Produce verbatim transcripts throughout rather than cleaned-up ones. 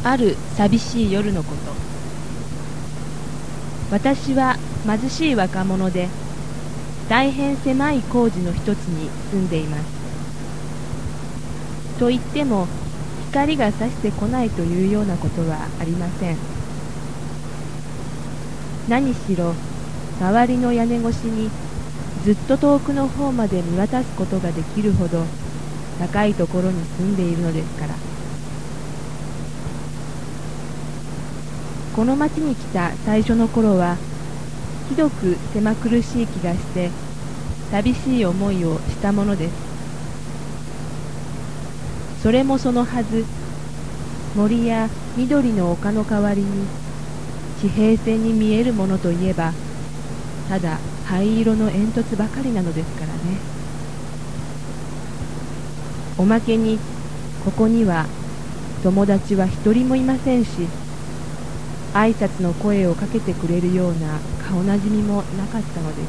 ある寂しい夜のこと。私は貧しい若者で、大変狭い工事の一つに住んでいます。と言っても、光が差してこないというようなことはありません。何しろ、周りの屋根越しにずっと遠くの方まで見渡すことができるほど高いところに住んでいるのですから。この町に来た最初の頃は、ひどく狭苦しい気がして寂しい思いをしたものです。それもそのはず、森や緑の丘の代わりに地平線に見えるものといえば、ただ灰色の煙突ばかりなのですからね。おまけにここには友達は一人もいませんし、挨拶の声をかけてくれるような顔なじみもなかったのです。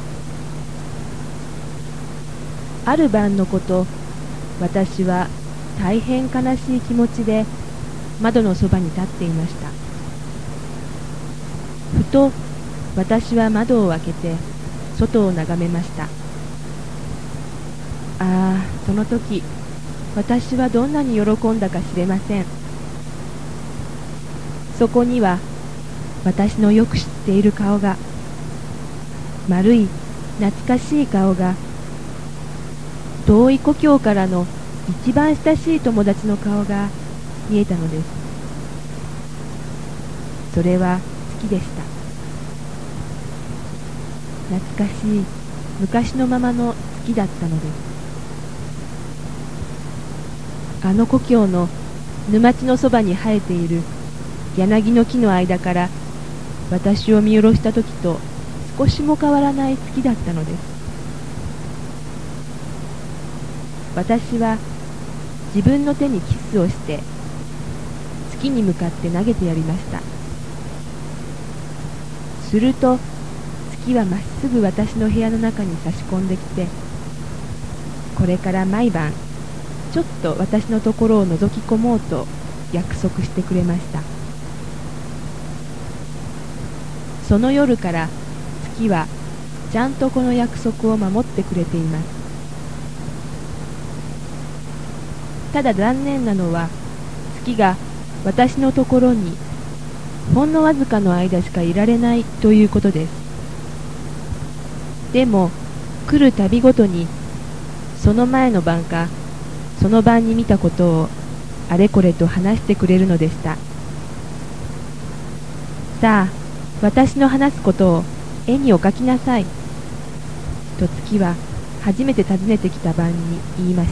ある晩のこと、私は大変悲しい気持ちで窓のそばに立っていました。ふと私は窓を開けて外を眺めました。ああ、その時私はどんなに喜んだか知れません。そこには私のよく知っている顔が、丸い懐かしい顔が、遠い故郷からの一番親しい友達の顔が見えたのです。それは好きでした。懐かしい昔のままの好きだったのです。あの故郷の沼地のそばに生えている柳の木の間から私を見下ろした時と少しも変わらない好きだったのです。私は自分の手にキスをして月に向かって投げてやりました。すると月はまっすぐ私の部屋の中に差し込んできて、これから毎晩ちょっと私のところを覗き込もうと約束してくれました。その夜から月はちゃんとこの約束を守ってくれています。ただ残念なのは、月が私のところにほんのわずかの間しかいられないということです。でも来るたびごとにその前の晩かその晩に見たことをあれこれと話してくれるのでした。さあ、私の話すことを絵にお描きなさいと月は初めて訪ねてきた晩に言いました。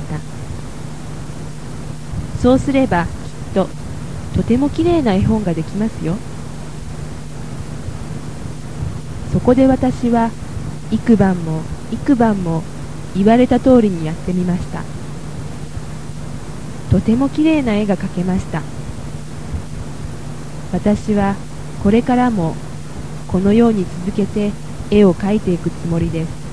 そうすればきっととてもきれいな絵本ができますよ。そこで私は幾晩も幾晩も言われた通りにやってみました。とてもきれいな絵が描けました。私はこれからもこのように続けて絵を描いていくつもりです。